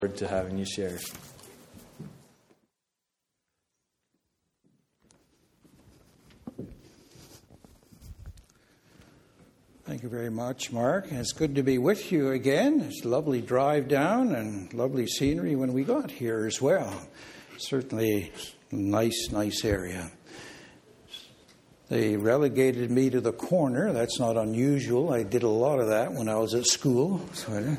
To having you share. Thank you very much, Mark. It's good to be with you again. It's a lovely drive down and lovely scenery when we got here as well. Certainly nice area. They relegated me to the corner. That's not unusual. I did a lot of that when I was at school. So it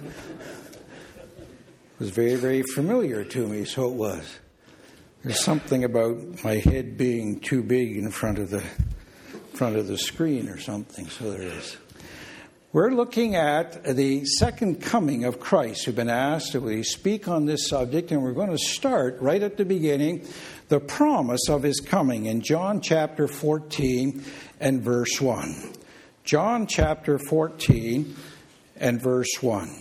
was very, very familiar to me, so it was. There's something about my head being too big in front of the screen or something, so there is. We're looking at the second coming of Christ. We've been asked that we speak on this subject, and we're going to start right at the beginning, the promise of his coming in John chapter 14 and verse 1. John chapter 14 and verse 1.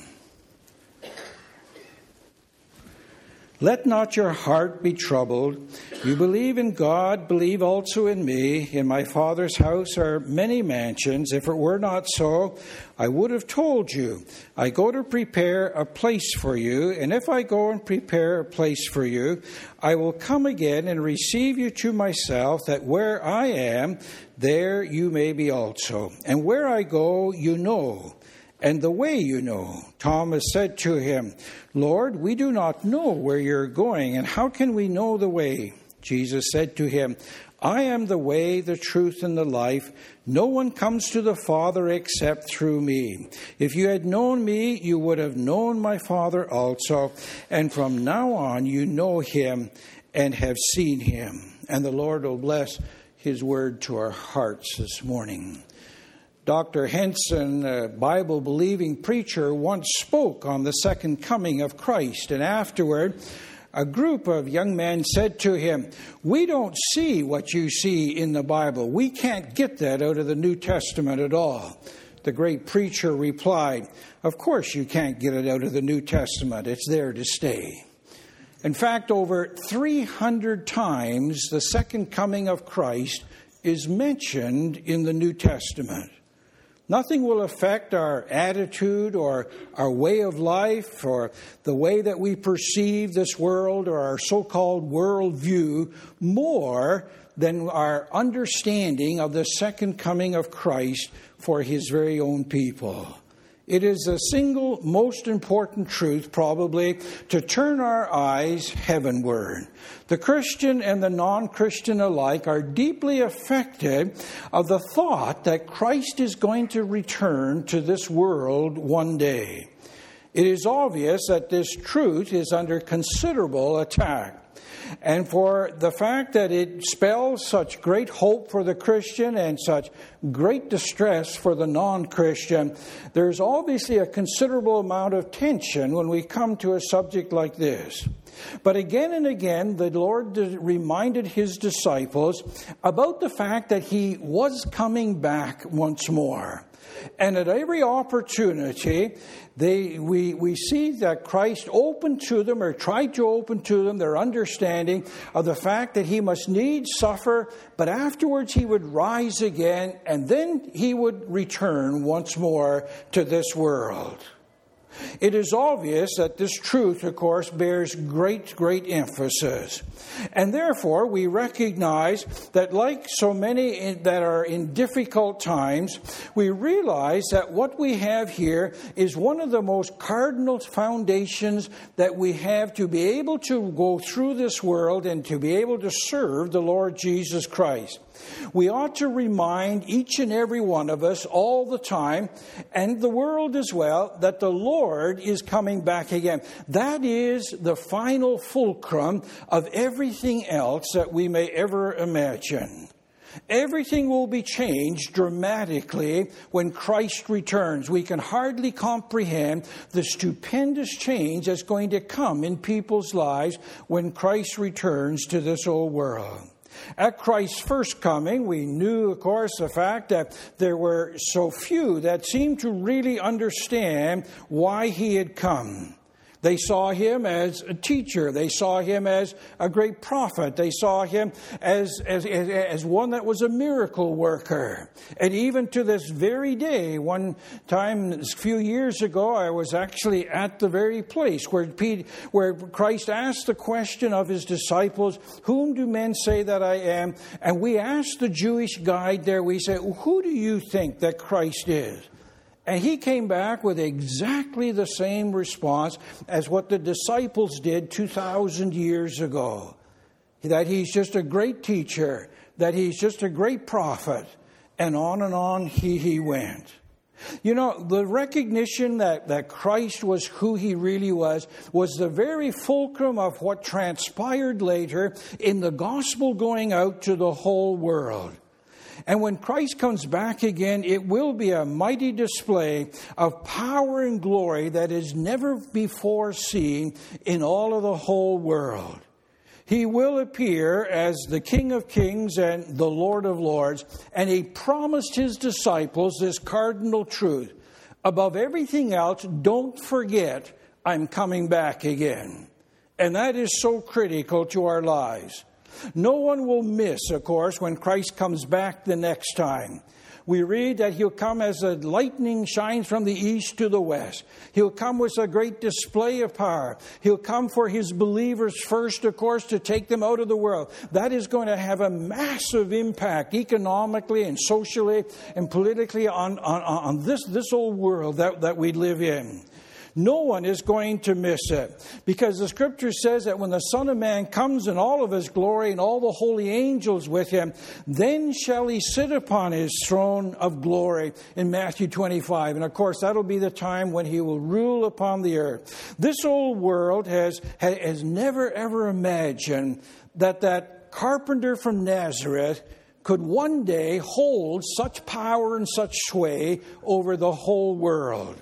Let not your heart be troubled. You believe in God, believe also in me. In my Father's house are many mansions. If it were not so, I would have told you. I go to prepare a place for you, and if I go and prepare a place for you, I will come again and receive you to myself, that where I am, there you may be also. And where I go, you know, and the way you know. Thomas said to him, Lord, we do not know where you're going, and how can we know the way? Jesus said to him, I am the way, the truth, and the life. No one comes to the Father except through me. If you had known me, you would have known my Father also, and from now on you know him and have seen him. And the Lord will bless his word to our hearts this morning. Dr. Henson, a Bible-believing preacher, once spoke on the second coming of Christ, and afterward, a group of young men said to him, we don't see what you see in the Bible. We can't get that out of the New Testament at all. The great preacher replied, of course you can't get it out of the New Testament. It's there to stay. In fact, over 300 times the second coming of Christ is mentioned in the New Testament. Nothing will affect our attitude or our way of life or the way that we perceive this world or our so-called worldview more than our understanding of the second coming of Christ for his very own people. It is the single most important truth, probably, to turn our eyes heavenward. The Christian and the non-Christian alike are deeply affected of the thought that Christ is going to return to this world one day. It is obvious that this truth is under considerable attack. And for the fact that it spells such great hope for the Christian and such great distress for the non-Christian, there's obviously a considerable amount of tension when we come to a subject like this. But again and again, the Lord reminded his disciples about the fact that he was coming back once more. And at every opportunity, we see that Christ opened to them or tried to open to them their understanding of the fact that he must needs suffer, but afterwards he would rise again, and then he would return once more to this world. It is obvious that this truth, of course, bears great emphasis. And therefore, we recognize that like so many that are in difficult times, we realize that what we have here is one of the most cardinal foundations that we have to be able to go through this world and to be able to serve the Lord Jesus Christ. We ought to remind each and every one of us all the time, and the world as well, that the Lord is coming back again. That is the final fulcrum of everything else that we may ever imagine. Everything will be changed dramatically when Christ returns. We can hardly comprehend the stupendous change that's going to come in people's lives when Christ returns to this old world. At Christ's first coming, we knew, of course, the fact that there were so few that seemed to really understand why he had come. They saw him as a teacher. They saw him as a great prophet. They saw him as one that was a miracle worker. And even to this very day, one time a few years ago, I was actually at the very place where Christ asked the question of his disciples, "Whom do men say that I am?" And we asked the Jewish guide there, we said, "Who do you think that Christ is?" And he came back with exactly the same response as what the disciples did 2,000 years ago. That he's just a great teacher, that he's just a great prophet, and on he went. You know, the recognition that Christ was who he really was the very fulcrum of what transpired later in the gospel going out to the whole world. And when Christ comes back again, it will be a mighty display of power and glory that is never before seen in all of the whole world. He will appear as the King of Kings and the Lord of Lords, and he promised his disciples this cardinal truth. Above everything else, don't forget, I'm coming back again. And that is so critical to our lives. No one will miss, of course, when Christ comes back the next time. We read that he'll come as the lightning shines from the east to the west. He'll come with a great display of power. He'll come for his believers first, of course, to take them out of the world. That is going to have a massive impact economically and socially and politically on this old world that we live in. No one is going to miss it, because the scripture says that when the Son of Man comes in all of his glory and all the holy angels with him, then shall he sit upon his throne of glory in Matthew 25. And of course, that'll be the time when he will rule upon the earth. This old world has never ever imagined that carpenter from Nazareth could one day hold such power and such sway over the whole world.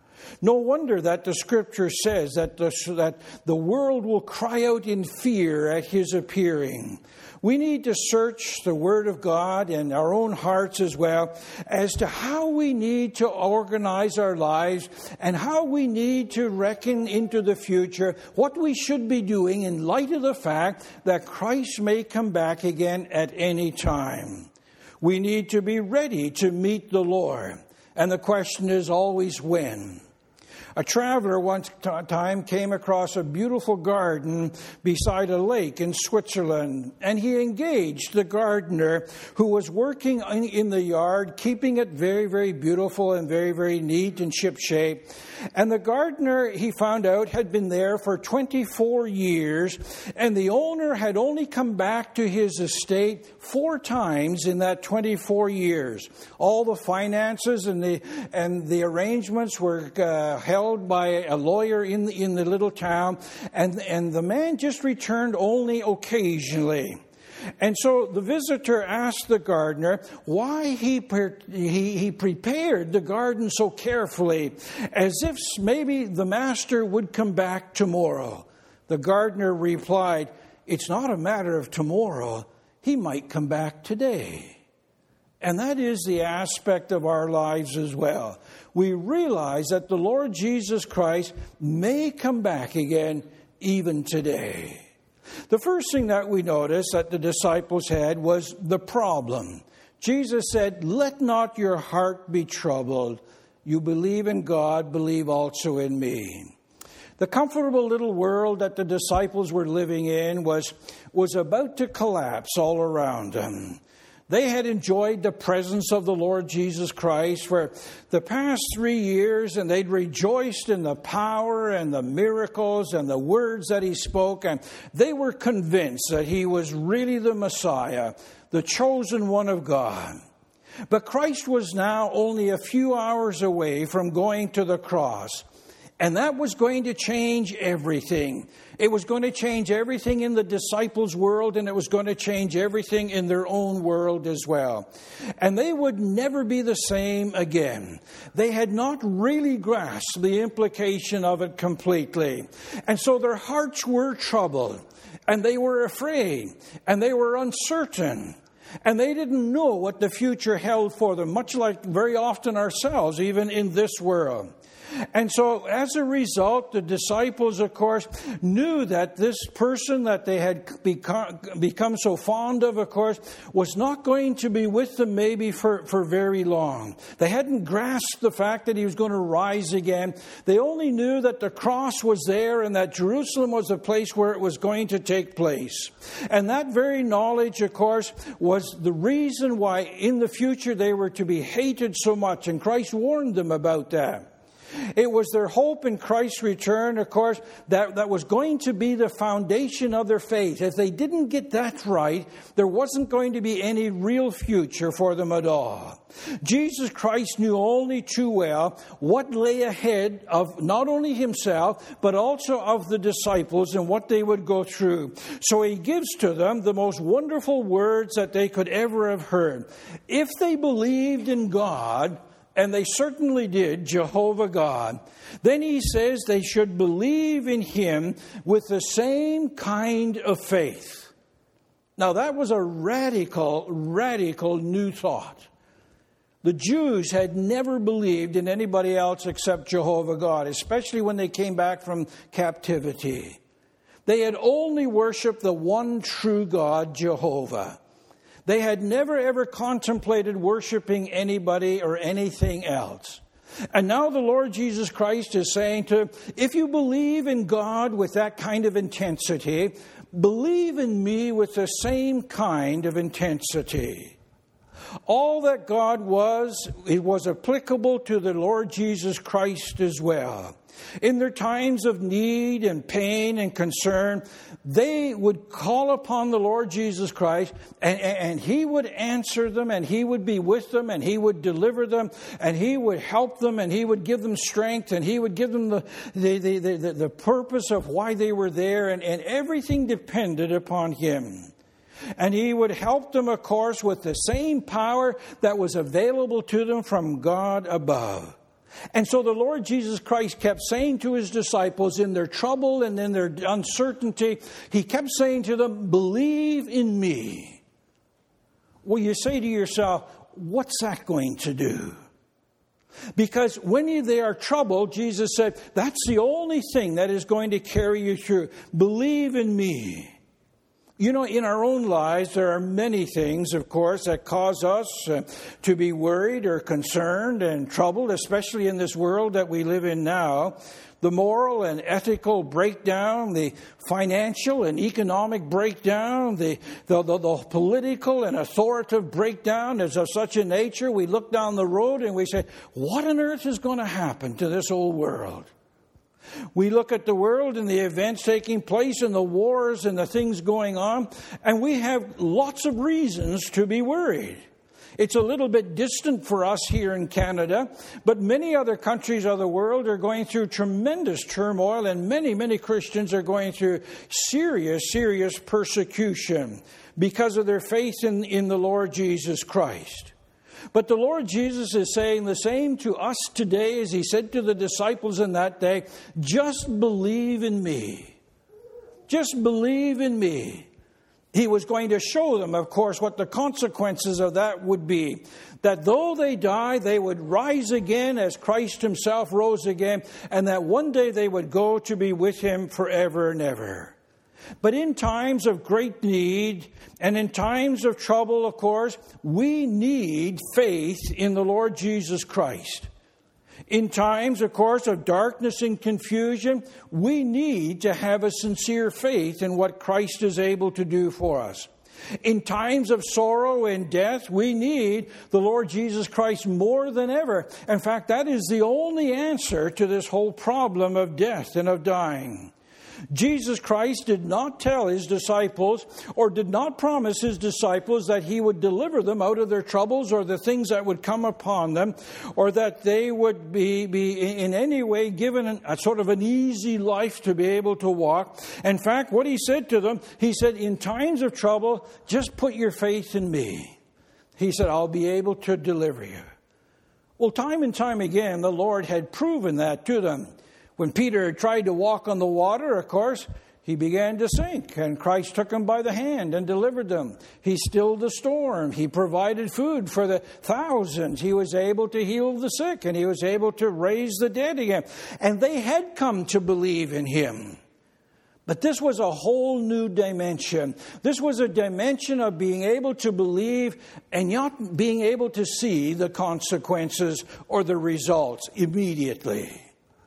No wonder that the scripture says that the world will cry out in fear at his appearing. We need to search the Word of God in our own hearts as well as to how we need to organize our lives and how we need to reckon into the future what we should be doing in light of the fact that Christ may come back again at any time. We need to be ready to meet the Lord. And the question is always when. A traveler one time came across a beautiful garden beside a lake in Switzerland, and he engaged the gardener who was working in the yard, keeping it very, very beautiful and very, very neat and shipshape. And the gardener, he found out, had been there for 24 years, and the owner had only come back to his estate 4 times in that 24 years. All the finances and the arrangements were held by a lawyer in the little town, and the man just returned only occasionally. And so the visitor asked the gardener why he prepared the garden so carefully, as if maybe the master would come back tomorrow. The gardener replied, "It's not a matter of tomorrow. He might come back today." And that is the aspect of our lives as well. We realize that the Lord Jesus Christ may come back again even today. The first thing that we notice that the disciples had was the problem. Jesus said, "Let not your heart be troubled. You believe in God, believe also in me." The comfortable little world that the disciples were living in was about to collapse all around them. They had enjoyed the presence of the Lord Jesus Christ for the past 3 years, and they'd rejoiced in the power and the miracles and the words that he spoke, and they were convinced that he was really the Messiah, the chosen one of God. But Christ was now only a few hours away from going to the cross. And that was going to change everything. It was going to change everything in the disciples' world, and it was going to change everything in their own world as well. And they would never be the same again. They had not really grasped the implication of it completely. And so their hearts were troubled, and they were afraid, and they were uncertain. And they didn't know what the future held for them, much like very often ourselves, even in this world. And so as a result, the disciples, of course, knew that this person that they had become so fond of course, was not going to be with them maybe for very long. They hadn't grasped the fact that he was going to rise again. They only knew that the cross was there and that Jerusalem was the place where it was going to take place. And that very knowledge, of course, was the reason why in the future they were to be hated so much. And Christ warned them about that. It was their hope in Christ's return, of course, that was going to be the foundation of their faith. If they didn't get that right, there wasn't going to be any real future for them at all. Jesus Christ knew only too well what lay ahead of not only himself, but also of the disciples and what they would go through. So he gives to them the most wonderful words that they could ever have heard. If they believed in God, and they certainly did, Jehovah God, then he says they should believe in him with the same kind of faith. Now that was a radical new thought. The Jews had never believed in anybody else except Jehovah God, especially when they came back from captivity. They had only worshiped the one true God, Jehovah. They had never ever contemplated worshiping anybody or anything else. And now the Lord Jesus Christ is saying to, if you believe in God with that kind of intensity, believe in me with the same kind of intensity. All that God was, it was applicable to the Lord Jesus Christ as well. In their times of need and pain and concern, they would call upon the Lord Jesus Christ, and he would answer them, and he would be with them, and he would deliver them, and he would help them, and he would give them strength, and he would give them the purpose of why they were there, and everything depended upon him. And he would help them, of course, with the same power that was available to them from God above. And so the Lord Jesus Christ kept saying to his disciples in their trouble and in their uncertainty, he kept saying to them, believe in me. Well, you say to yourself, what's that going to do? Because when they are troubled, Jesus said, that's the only thing that is going to carry you through. Believe in me. You know, in our own lives, there are many things, of course, that cause us to be worried or concerned and troubled, especially in this world that we live in now. The moral and ethical breakdown, the financial and economic breakdown, the political and authoritative breakdown is of such a nature. We look down the road and we say, what on earth is going to happen to this old world? We look at the world and the events taking place and the wars and the things going on, and we have lots of reasons to be worried. It's a little bit distant for us here in Canada, but many other countries of the world are going through tremendous turmoil, and many Christians are going through serious persecution because of their faith in the Lord Jesus Christ. But the Lord Jesus is saying the same to us today as he said to the disciples in that day, just believe in me. Just believe in me. He was going to show them, of course, what the consequences of that would be. That though they die, they would rise again as Christ himself rose again, and that one day they would go to be with him forever and ever. But in times of great need and in times of trouble, of course, we need faith in the Lord Jesus Christ. In times, of course, of darkness and confusion, we need to have a sincere faith in what Christ is able to do for us. In times of sorrow and death, we need the Lord Jesus Christ more than ever. In fact, that is the only answer to this whole problem of death and of dying. Jesus Christ did not tell his disciples or did not promise his disciples that he would deliver them out of their troubles or the things that would come upon them, or that they would be in any way given a sort of an easy life to be able to walk. In fact, what he said to them, he said, in times of trouble, just put your faith in me. He said, I'll be able to deliver you. Well, time and time again, the Lord had proven that to them. When Peter tried to walk on the water, of course, he began to sink, and Christ took him by the hand and delivered them. He stilled the storm. He provided food for the thousands. He was able to heal the sick, and he was able to raise the dead again. And they had come to believe in him. But this was a whole new dimension. This was a dimension of being able to believe and not being able to see the consequences or the results immediately.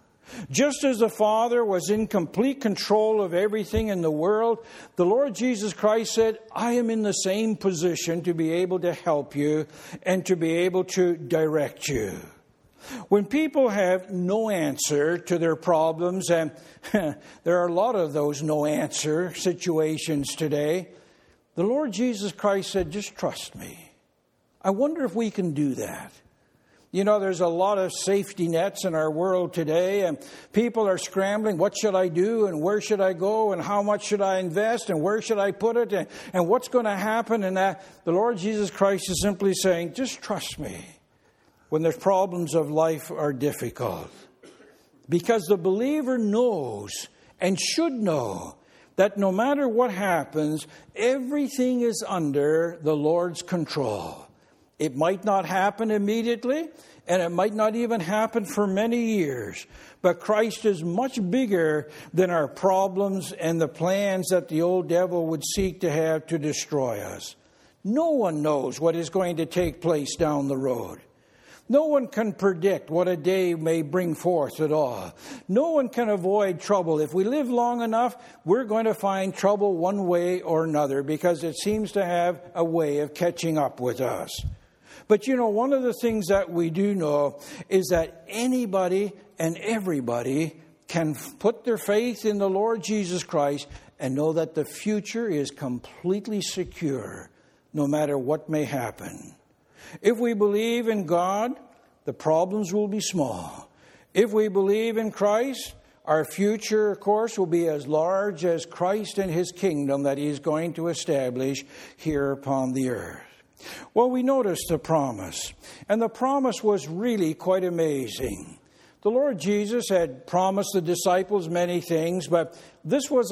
Just as the Father was in complete control of everything in the world, the Lord Jesus Christ said, I am in the same position to be able to help you and to be able to direct you. When people have no answer to their problems, and there are a lot of those no answer situations today, the Lord Jesus Christ said, just trust me. I wonder if we can do that. You know, there's a lot of safety nets in our world today, and people are scrambling, what should I do, and where should I go, and how much should I invest, and where should I put it, and what's going to happen, and that. The Lord Jesus Christ is simply saying, just trust me when the problems of life are difficult. Because the believer knows, and should know, that no matter what happens, everything is under the Lord's control. It might not happen immediately, and it might not even happen for many years. But Christ is much bigger than our problems and the plans that the old devil would seek to have to destroy us. No one knows what is going to take place down the road. No one can predict what a day may bring forth at all. No one can avoid trouble. If we live long enough, we're going to find trouble one way or another because it seems to have a way of catching up with us. But you know, one of the things that we do know is that anybody and everybody can put their faith in the Lord Jesus Christ and know that the future is completely secure, no matter what may happen. If we believe in God, the problems will be small. If we believe in Christ, our future, of course, will be as large as Christ and his kingdom that he is going to establish here upon the earth. Well, we noticed the promise, and the promise was really quite amazing. The Lord Jesus had promised the disciples many things, but this was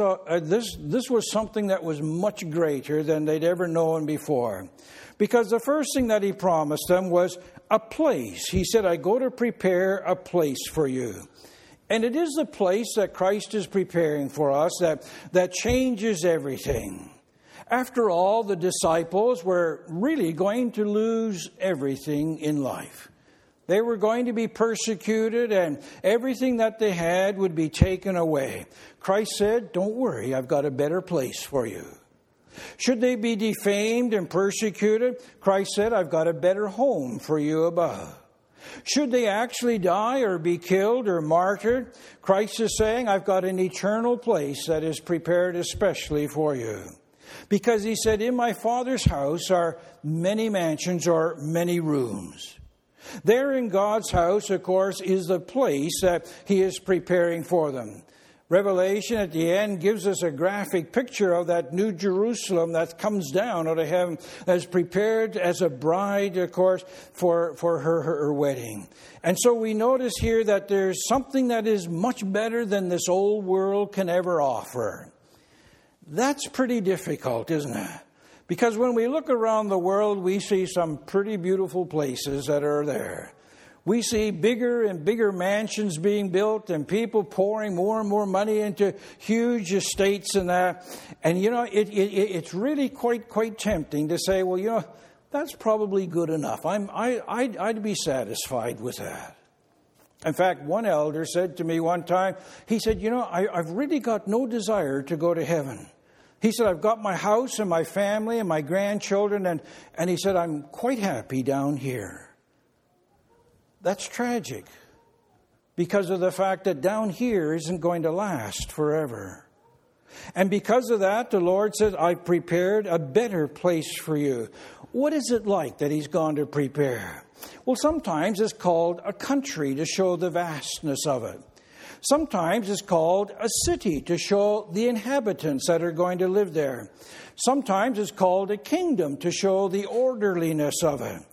something that was much greater than they'd ever known before. Because the first thing that he promised them was a place. He said, I go to prepare a place for you. And it is the place that Christ is preparing for us that changes everything. After all, the disciples were really going to lose everything in life. They were going to be persecuted, and everything that they had would be taken away. Christ said, don't worry, I've got a better place for you. Should they be defamed and persecuted, Christ said, I've got a better home for you above. Should they actually die or be killed or martyred, Christ is saying, I've got an eternal place that is prepared especially for you. Because he said, in my Father's house are many mansions or many rooms. There in God's house, of course, is the place that he is preparing for them. Revelation at the end gives us a graphic picture of that new Jerusalem that comes down out of heaven, as prepared as a bride, of course, for her wedding. And so we notice here that there's something that is much better than this old world can ever offer. That's pretty difficult, isn't it? Because when we look around the world, we see some pretty beautiful places that are there. We see bigger and bigger mansions being built and people pouring more and more money into huge estates and that. And, you know, it's really quite tempting to say, well, you know, that's probably good enough. I'd be satisfied with that. In fact, one elder said to me one time, he said, you know, I've really got no desire to go to heaven. He said, I've got my house and my family and my grandchildren, and he said, I'm quite happy down here. That's tragic because of the fact that down here isn't going to last forever. And because of that, the Lord says, I've prepared a better place for you. What is it like that he's gone to prepare? Well, sometimes it's called a country to show the vastness of it. Sometimes it's called a city to show the inhabitants that are going to live there. Sometimes it's called a kingdom to show the orderliness of it.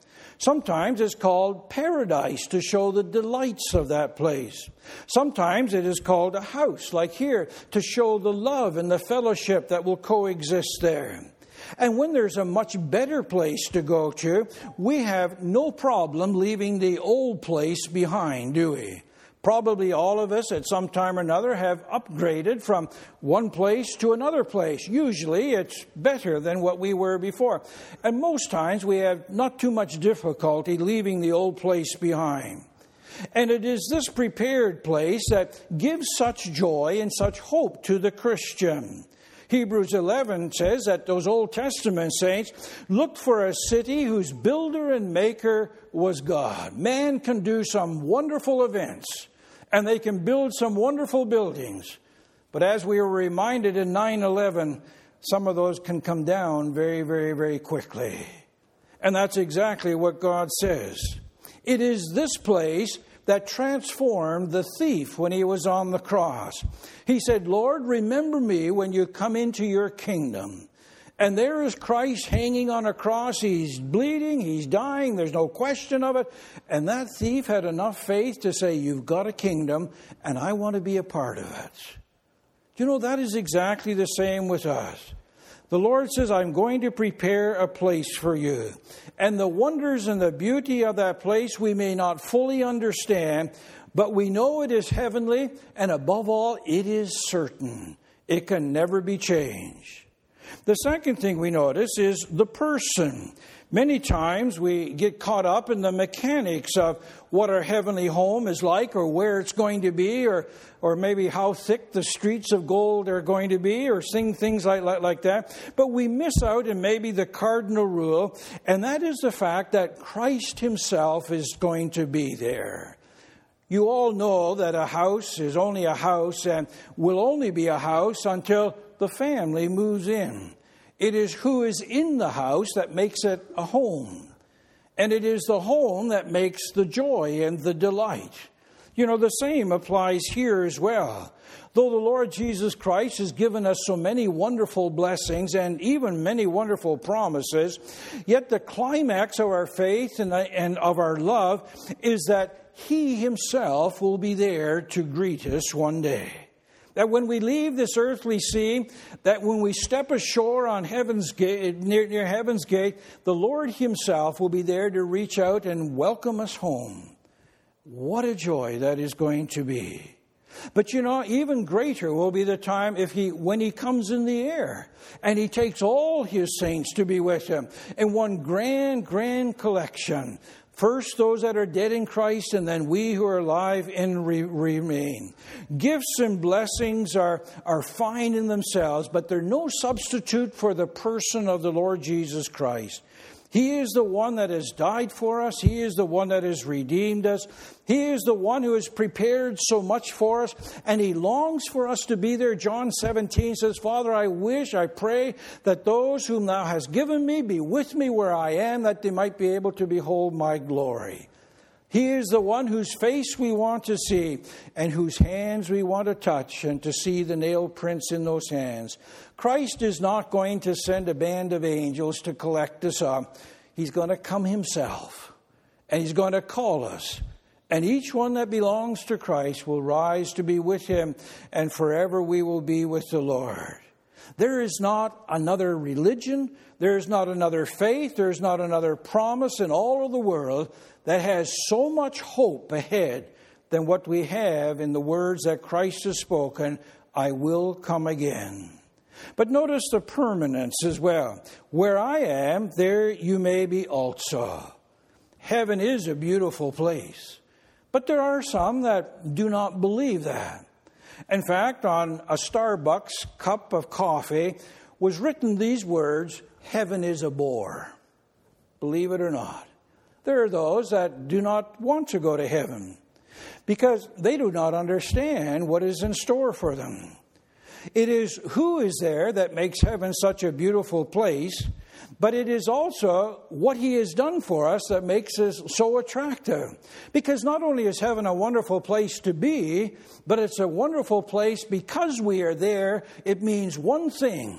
Sometimes it's called paradise to show the delights of that place. Sometimes it is called a house, like here, to show the love and the fellowship that will coexist there. And when there's a much better place to go to, we have no problem leaving the old place behind, do we? Probably all of us at some time or another have upgraded from one place to another place. Usually it's better than what we were before. And most times we have not too much difficulty leaving the old place behind. And it is this prepared place that gives such joy and such hope to the Christian. Hebrews 11 says that those Old Testament saints looked for a city whose builder and maker was God. Man can do some wonderful events, and they can build some wonderful buildings. But as we were reminded in 9/11, some of those can come down very, very, very quickly. And that's exactly what God says. It is this place that transformed the thief when he was on the cross. He said, Lord, remember me when you come into your kingdom. And there is Christ hanging on a cross. He's bleeding, he's dying, there's no question of it. And that thief had enough faith to say, you've got a kingdom, and I want to be a part of it. You know, that is exactly the same with us. The Lord says, I'm going to prepare a place for you. And the wonders and the beauty of that place we may not fully understand, but we know it is heavenly, and above all, it is certain. It can never be changed. The second thing we notice is the person. Many times we get caught up in the mechanics of what our heavenly home is like, or where it's going to be, or maybe how thick the streets of gold are going to be, or things like that. But we miss out in maybe the cardinal rule, and that is the fact that Christ himself is going to be there. You all know that a house is only a house and will only be a house until the family moves in. It is who is in the house that makes it a home. And it is the home that makes the joy and the delight. You know, the same applies here as well. Though the Lord Jesus Christ has given us so many wonderful blessings and even many wonderful promises, yet the climax of our faith and of our love is that He Himself will be there to greet us one day. That when we leave this earthly scene, that when we step ashore on Heaven's Gate, near Heaven's Gate, the Lord Himself will be there to reach out and welcome us home. What a joy that is going to be. But you know, even greater will be the time when He comes in the air and He takes all His saints to be with Him in one grand collection. First, those that are dead in Christ, and then we who are alive and remain. Gifts and blessings are fine in themselves, but they're no substitute for the person of the Lord Jesus Christ. He is the one that has died for us. He is the one that has redeemed us. He is the one who has prepared so much for us, and He longs for us to be there. John 17 says, Father, I pray that those whom Thou hast given me be with me where I am, that they might be able to behold my glory. He is the one whose face we want to see and whose hands we want to touch and to see the nail prints in those hands. Christ is not going to send a band of angels to collect us up. He's going to come Himself, and He's going to call us. And each one that belongs to Christ will rise to be with Him, and forever we will be with the Lord. There is not another religion, there is not another faith, there is not another promise in all of the world that has so much hope ahead than what we have in the words that Christ has spoken, I will come again. But notice the permanence as well. Where I am, there you may be also. Heaven is a beautiful place, but there are some that do not believe that. In fact, on a Starbucks cup of coffee was written these words, heaven is a bore. Believe it or not. There are those that do not want to go to heaven because they do not understand what is in store for them. It is who is there that makes heaven such a beautiful place, but it is also what He has done for us that makes us so attractive. Because not only is heaven a wonderful place to be, but it's a wonderful place because we are there. It means one thing.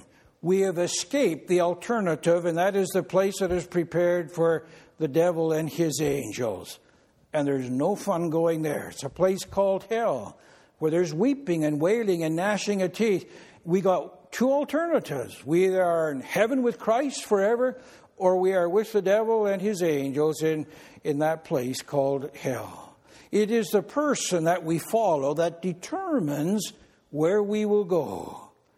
we have escaped the alternative, and that is the place that is prepared for the devil and his angels. And there's no fun going there. It's a place called hell, where there's weeping and wailing and gnashing of teeth. We got two alternatives. We either are in heaven with Christ forever, or we are with the devil and his angels in that place called hell. It is the person that we follow that determines where we will go.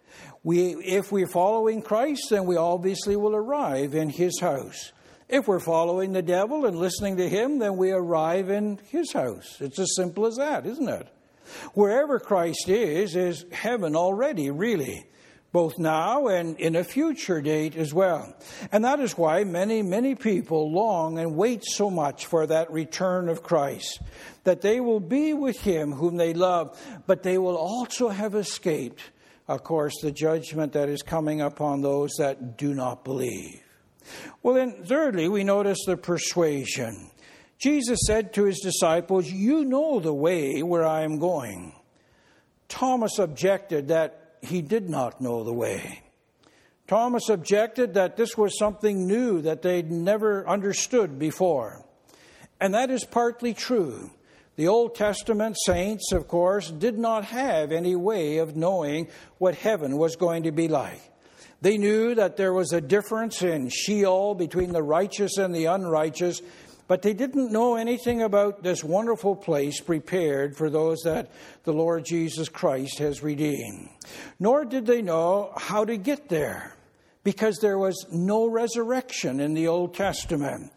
If we're following Christ, then we obviously will arrive in his house. If we're following the devil and listening to him, then we arrive in his house. It's as simple as that, isn't it? Wherever Christ is heaven already, really, both now and in a future date as well. And that is why many, many people long and wait so much for that return of Christ, that they will be with him whom they love, but they will also have escaped, of course, the judgment that is coming upon those that do not believe. Well, then, thirdly, we notice the persuasion. Jesus said to his disciples, "You know the way where I am going." Thomas objected that he did not know the way. Thomas objected that this was something new that they'd never understood before. And that is partly true. The Old Testament saints, of course, did not have any way of knowing what heaven was going to be like. They knew that there was a difference in Sheol between the righteous and the unrighteous, but they didn't know anything about this wonderful place prepared for those that the Lord Jesus Christ has redeemed. Nor did they know how to get there, because there was no resurrection in the Old Testament.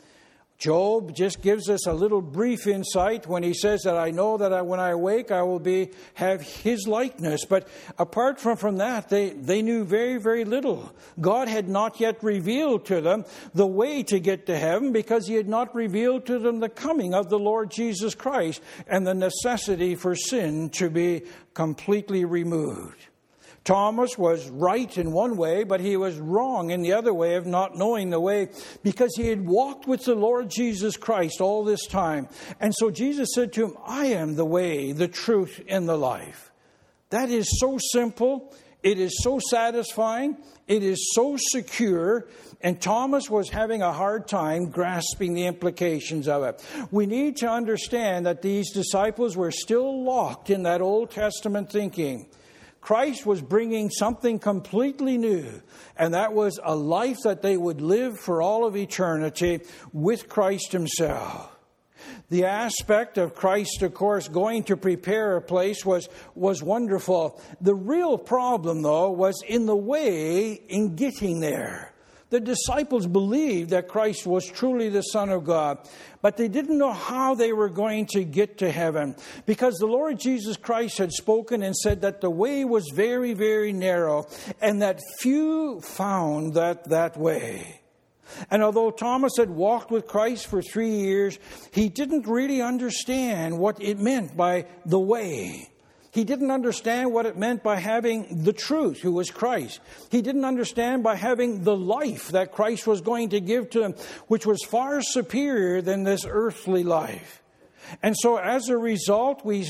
Job just gives us a little brief insight when he says that I know that when I awake I will have his likeness. But apart from that, they knew very, very little. God had not yet revealed to them the way to get to heaven, because he had not revealed to them the coming of the Lord Jesus Christ and the necessity for sin to be completely removed. Thomas was right in one way, but he was wrong in the other way of not knowing the way, because he had walked with the Lord Jesus Christ all this time. And so Jesus said to him, "I am the way, the truth, and the life." That is so simple. It is so satisfying. It is so secure. And Thomas was having a hard time grasping the implications of it. We need to understand that these disciples were still locked in that Old Testament thinking. Christ was bringing something completely new, and that was a life that they would live for all of eternity with Christ himself. The aspect of Christ, of course, going to prepare a place was wonderful. The real problem, though, was in the way in getting there. The disciples believed that Christ was truly the Son of God, but they didn't know how they were going to get to heaven, because the Lord Jesus Christ had spoken and said that the way was very, very narrow, and that few found that way. And although Thomas had walked with Christ for 3 years, he didn't really understand what it meant by the way. He didn't understand what it meant by having the truth, who was Christ. He didn't understand by having the life that Christ was going to give to him, which was far superior than this earthly life. And so as a result, we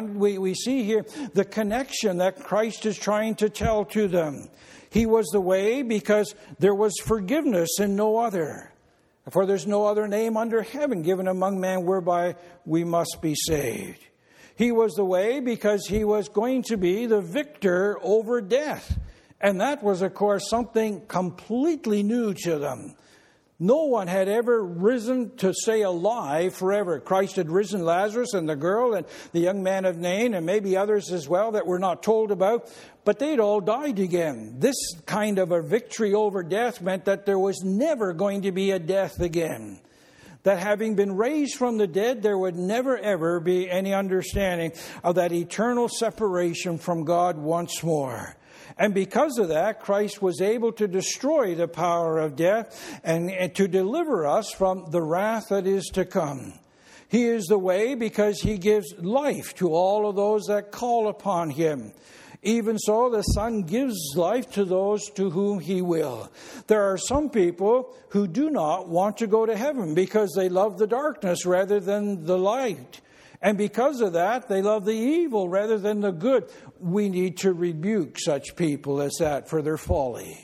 see here the connection that Christ is trying to tell to them. He was the way because there was forgiveness in no other. For there's no other name under heaven given among men whereby we must be saved. He was the way because he was going to be the victor over death. And that was, of course, something completely new to them. No one had ever risen to stay alive forever. Christ had risen Lazarus and the girl and the young man of Nain and maybe others as well that we're not told about. But they'd all died again. This kind of a victory over death meant that there was never going to be a death again. That having been raised from the dead, there would never, ever be any understanding of that eternal separation from God once more. And because of that, Christ was able to destroy the power of death and to deliver us from the wrath that is to come. He is the way because he gives life to all of those that call upon him. Even so, the Son gives life to those to whom he will. There are some people who do not want to go to heaven because they love the darkness rather than the light. And because of that, they love the evil rather than the good. We need to rebuke such people as that for their folly.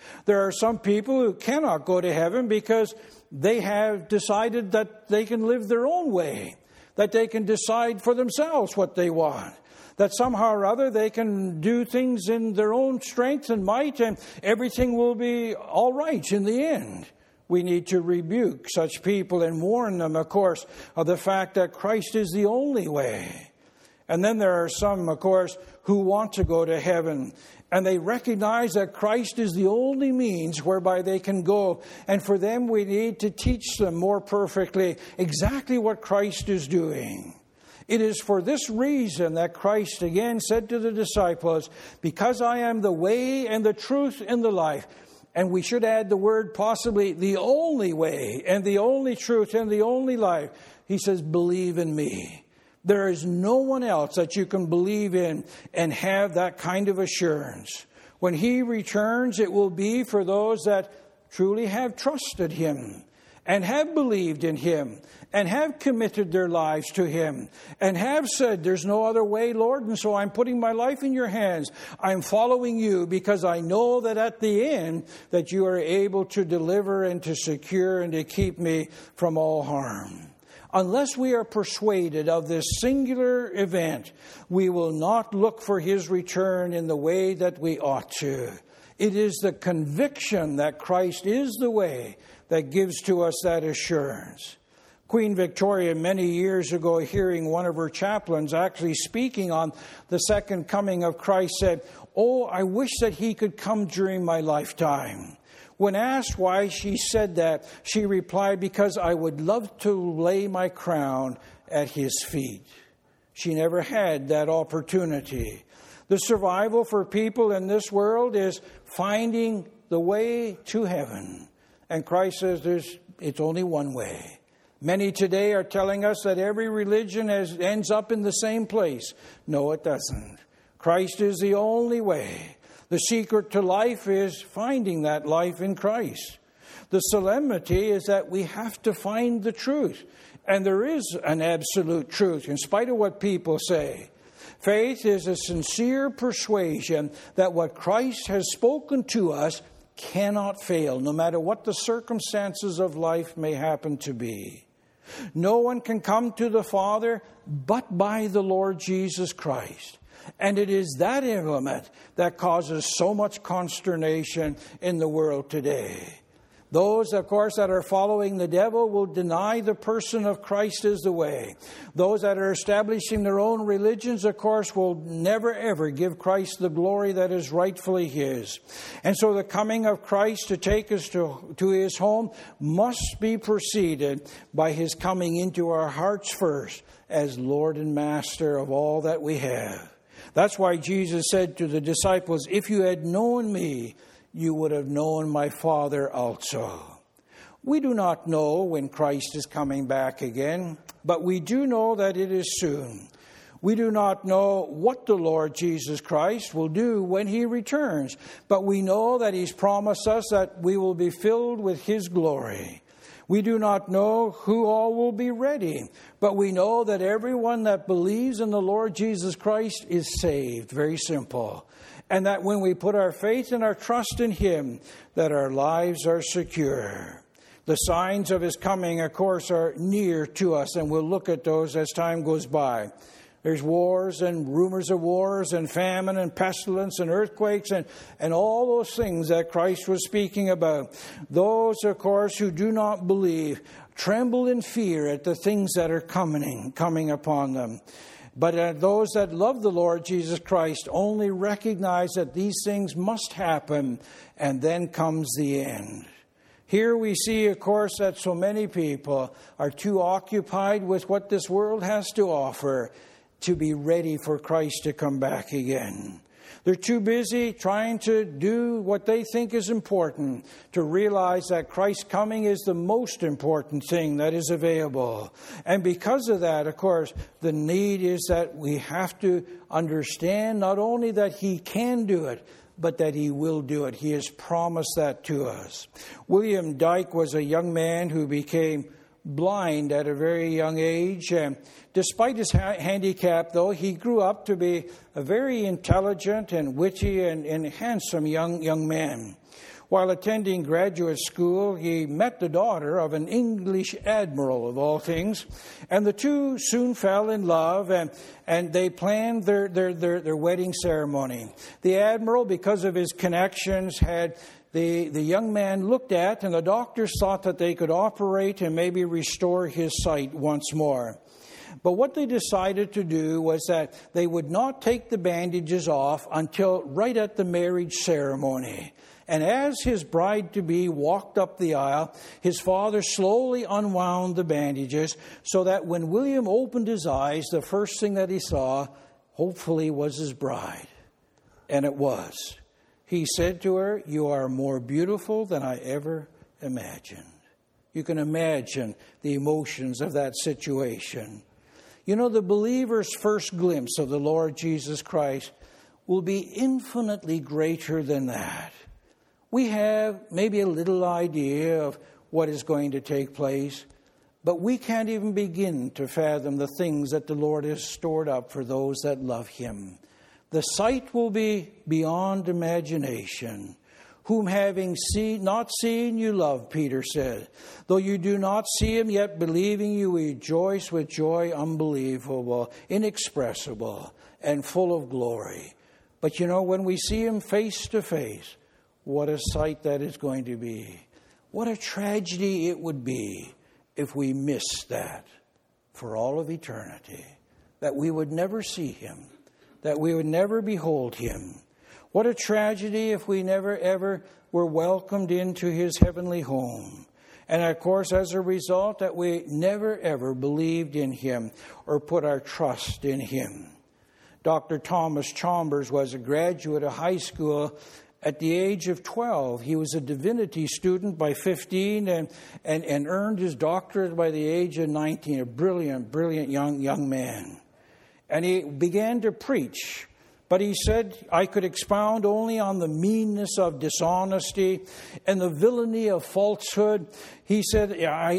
There are some people who cannot go to heaven because they have decided that they can live their own way, that they can decide for themselves what they want, that somehow or other they can do things in their own strength and might, and everything will be all right in the end. We need to rebuke such people and warn them, of course, of the fact that Christ is the only way. And then there are some, of course, who want to go to heaven, and they recognize that Christ is the only means whereby they can go. And for them, we need to teach them more perfectly exactly what Christ is doing. It is for this reason that Christ again said to the disciples, because I am the way and the truth and the life. And we should add the word possibly the only way and the only truth and the only life. He says, believe in me. There is no one else that you can believe in and have that kind of assurance. When He returns, it will be for those that truly have trusted Him and have believed in Him and have committed their lives to Him and have said, there's no other way, Lord, and so I'm putting my life in your hands. I'm following you because I know that at the end that you are able to deliver and to secure and to keep me from all harm. Unless we are persuaded of this singular event, we will not look for His return in the way that we ought to. It is the conviction that Christ is the way that gives to us that assurance. Queen Victoria, many years ago, hearing one of her chaplains actually speaking on the second coming of Christ, said, "Oh, I wish that He could come during my lifetime." When asked why she said that, she replied, because I would love to lay my crown at His feet. She never had that opportunity. The survival for people in this world is finding the way to heaven. And Christ says it's only one way. Many today are telling us that every religion ends up in the same place. No, it doesn't. Christ is the only way. The secret to life is finding that life in Christ. The solemnity is that we have to find the truth. And there is an absolute truth, in spite of what people say. Faith is a sincere persuasion that what Christ has spoken to us cannot fail, no matter what the circumstances of life may happen to be. No one can come to the Father but by the Lord Jesus Christ. And it is that element that causes so much consternation in the world today. Those, of course, that are following the devil will deny the person of Christ as the way. Those that are establishing their own religions, of course, will never ever give Christ the glory that is rightfully His. And so the coming of Christ to take us to His home must be preceded by His coming into our hearts first as Lord and Master of all that we have. That's why Jesus said to the disciples, if you had known me, you would have known my Father also. We do not know when Christ is coming back again, but we do know that it is soon. We do not know what the Lord Jesus Christ will do when He returns, but we know that He's promised us that we will be filled with His glory. We do not know who all will be ready, but we know that everyone that believes in the Lord Jesus Christ is saved. Very simple. And that when we put our faith and our trust in Him, that our lives are secure. The signs of His coming, of course, are near to us, and we'll look at those as time goes by. There's wars and rumors of wars and famine and pestilence and earthquakes and all those things that Christ was speaking about. Those, of course, who do not believe tremble in fear at the things that are coming upon them. But those that love the Lord Jesus Christ only recognize that these things must happen, and then comes the end. Here we see, of course, that so many people are too occupied with what this world has to offer to be ready for Christ to come back again. They're too busy trying to do what they think is important to realize that Christ's coming is the most important thing that is available. And because of that, of course, the need is that we have to understand not only that He can do it, but that He will do it. He has promised that to us. William Dyke was a young man who became blind at a very young age. And despite his handicap, though, he grew up to be a very intelligent and witty and handsome young man. While attending graduate school, he met the daughter of an English admiral, of all things, and the two soon fell in love, and they planned their wedding ceremony. The admiral, because of his connections, had the young man looked at, and the doctors thought that they could operate and maybe restore his sight once more. But what they decided to do was that they would not take the bandages off until right at the marriage ceremony. And as his bride-to-be walked up the aisle, his father slowly unwound the bandages so that when William opened his eyes, the first thing that he saw, hopefully, was his bride. And it was. He said to her, "You are more beautiful than I ever imagined." You can imagine the emotions of that situation. You know, the believer's first glimpse of the Lord Jesus Christ will be infinitely greater than that. We have maybe a little idea of what is going to take place, but we can't even begin to fathom the things that the Lord has stored up for those that love Him. The sight will be beyond imagination. Whom having not seen, you love, Peter said. Though you do not see Him, yet believing you rejoice with joy unbelievable, inexpressible, and full of glory. But you know, when we see Him face to face, what a sight that is going to be. What a tragedy it would be if we missed that for all of eternity. That we would never see Him. That we would never behold Him. What a tragedy if we never ever were welcomed into His heavenly home. And of course, as a result, that we never ever believed in Him or put our trust in Him. Dr. Thomas Chalmers was a graduate of high school at the age of 12. He was a divinity student by 15 and earned his doctorate by the age of 19. A brilliant young man. And he began to preach. But he said, I could expound only on the meanness of dishonesty and the villainy of falsehood. He said,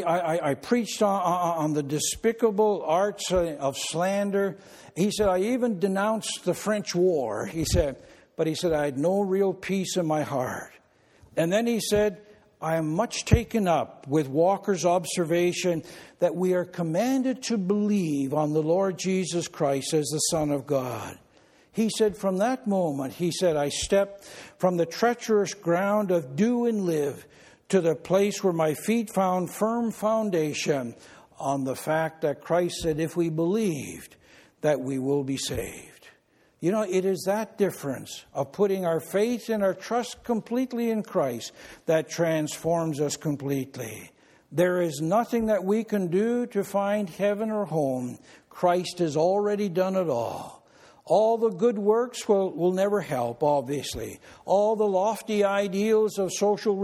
I preached on the despicable arts of slander. He said, I even denounced the French war. He said, but he said, I had no real peace in my heart. And then he said, I am much taken up with Walker's observation that we are commanded to believe on the Lord Jesus Christ as the Son of God. He said, from that moment, he said, I stepped from the treacherous ground of do and live to the place where my feet found firm foundation on the fact that Christ said, if we believed, that we will be saved. You know, it is that difference of putting our faith and our trust completely in Christ that transforms us completely. There is nothing that we can do to find heaven or home. Christ has already done it all. All the good works will never help, obviously. All the lofty ideals of social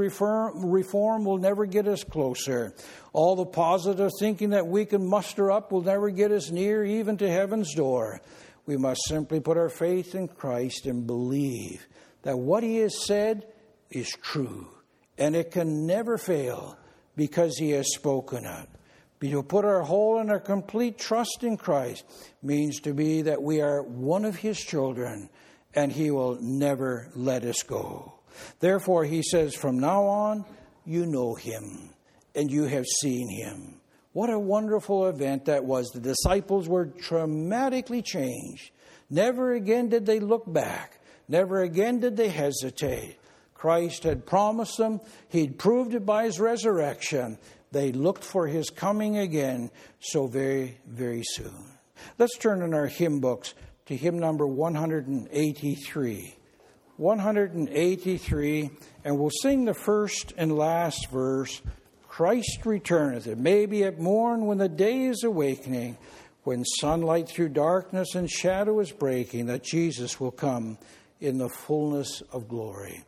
reform will never get us closer. All the positive thinking that we can muster up will never get us near even to heaven's door. We must simply put our faith in Christ and believe that what He has said is true. And it can never fail because He has spoken it. To put our whole and our complete trust in Christ means to be that we are one of His children and He will never let us go. Therefore, He says, from now on, you know Him and you have seen Him. What a wonderful event that was. The disciples were dramatically changed. Never again did they look back. Never again did they hesitate. Christ had promised them. He'd proved it by His resurrection. They looked for His coming again so very, very soon. Let's turn in our hymn books to hymn number 183. 183, and we'll sing the first and last verse. Christ returneth. It may be at morn when the day is awakening, when sunlight through darkness and shadow is breaking, that Jesus will come in the fullness of glory.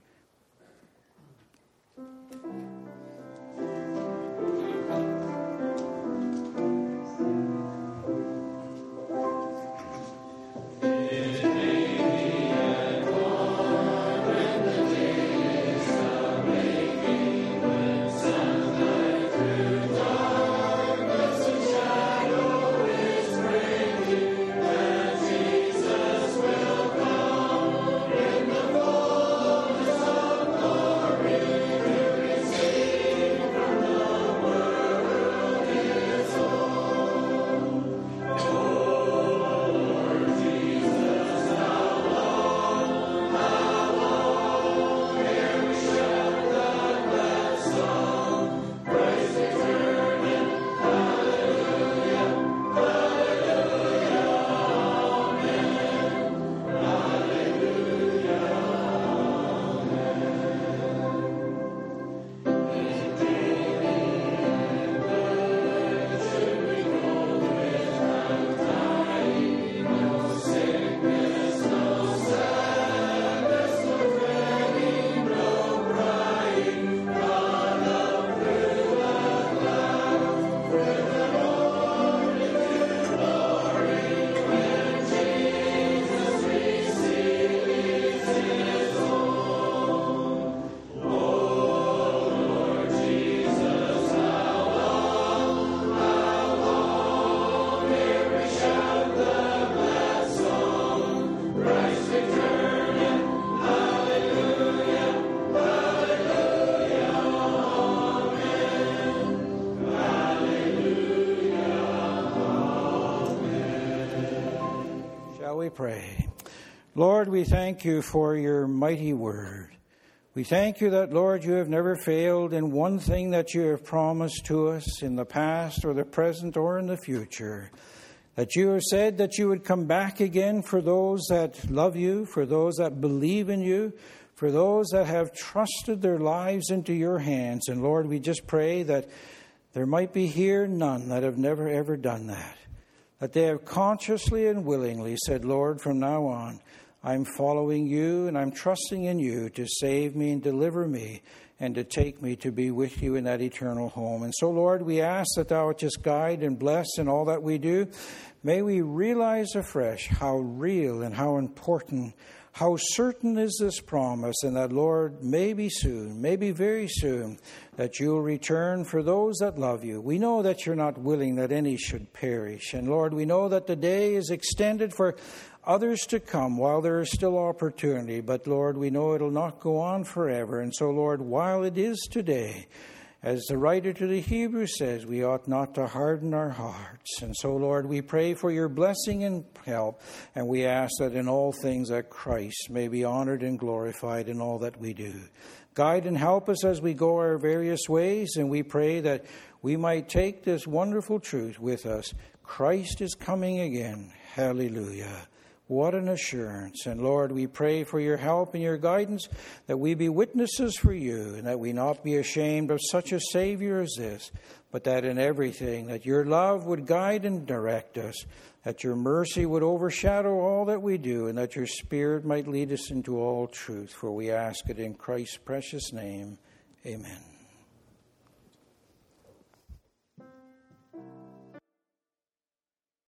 pray. Lord, we thank you for your mighty word. We thank you that, Lord, you have never failed in one thing that you have promised to us in the past or the present or in the future. That you have said that you would come back again for those that love you, for those that believe in you, for those that have trusted their lives into your hands. And Lord, we just pray that there might be here none that have never ever done that. That they have consciously and willingly said, Lord, from now on, I'm following you and I'm trusting in you to save me and deliver me and to take me to be with you in that eternal home. And so, Lord, we ask that thou would just guide and bless in all that we do. May we realize afresh how real and how important, how certain is this promise, and that, Lord, maybe soon, maybe very soon, that you'll return for those that love you. We know that you're not willing that any should perish. And, Lord, we know that the day is extended for others to come while there is still opportunity. But, Lord, we know it'll not go on forever. And so, Lord, while it is today, as the writer to the Hebrews says, we ought not to harden our hearts. And so, Lord, we pray for your blessing and help, and we ask that in all things that Christ may be honored and glorified in all that we do. Guide and help us as we go our various ways, and we pray that we might take this wonderful truth with us. Christ is coming again. Hallelujah. What an assurance. And Lord, we pray for your help and your guidance, that we be witnesses for you, and that we not be ashamed of such a Savior as this, but that in everything, that your love would guide and direct us, that your mercy would overshadow all that we do, and that your Spirit might lead us into all truth. For we ask it in Christ's precious name. Amen.